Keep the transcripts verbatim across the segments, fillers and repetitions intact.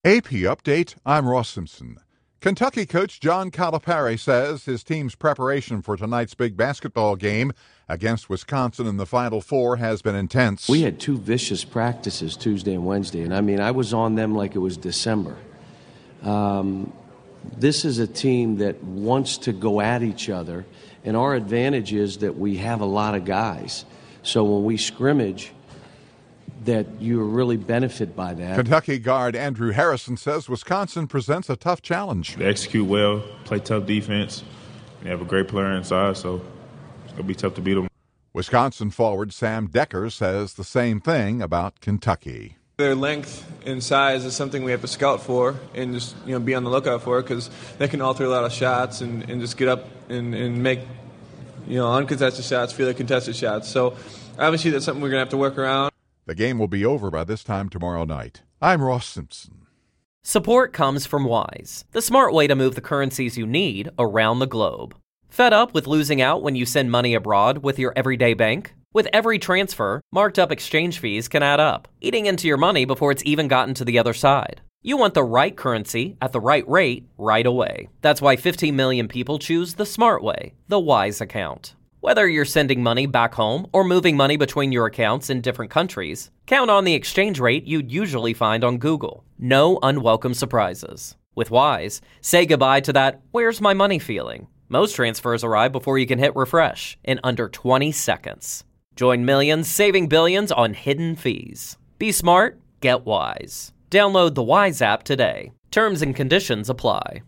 A P Update, I'm Ross Simpson. Kentucky coach John Calipari says his team's preparation for tonight's big basketball game against Wisconsin in the Final Four has been intense. We had two vicious practices Tuesday and Wednesday, and I mean, I was on them like it was December. Um, this is a team that wants to go at each other, and our advantage is that we have a lot of guys. So when we scrimmage, that you really benefit by that. Kentucky guard Andrew Harrison says Wisconsin presents a tough challenge. They execute well, play tough defense, and they have a great player inside, so it's going to be tough to beat them. Wisconsin forward Sam Decker says the same thing about Kentucky. Their length and size is something we have to scout for and just you know be on the lookout for, because they can alter a lot of shots and, and just get up and, and make you know uncontested shots, feel like contested shots. So obviously that's something we're going to have to work around. The game will be over by this time tomorrow night. I'm Ross Simpson. Support comes from Wise, the smart way to move the currencies you need around the globe. Fed up with losing out when you send money abroad with your everyday bank? With every transfer, marked up exchange fees can add up, eating into your money before it's even gotten to the other side. You want the right currency at the right rate right away. That's why fifteen million people choose the smart way, the Wise account. Whether you're sending money back home or moving money between your accounts in different countries, count on the exchange rate you'd usually find on Google. No unwelcome surprises. With Wise, say goodbye to that "where's my money" feeling. Most transfers arrive before you can hit refresh in under twenty seconds. Join millions saving billions on hidden fees. Be smart, get Wise. Download the Wise app today. Terms and conditions apply.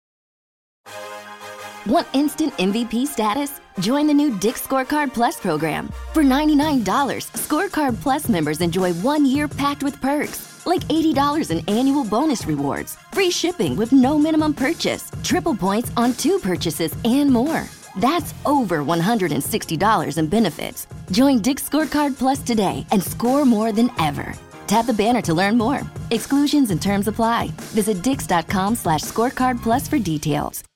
Want instant M V P status? Join the new Dick's Scorecard Plus program. For ninety-nine dollars, Scorecard Plus members enjoy one year packed with perks, like eighty dollars in annual bonus rewards, free shipping with no minimum purchase, triple points on two purchases, and more. That's over one hundred sixty dollars in benefits. Join Dick's Scorecard Plus today and score more than ever. Tap the banner to learn more. Exclusions and terms apply. Visit dix.com slash scorecard plus for details.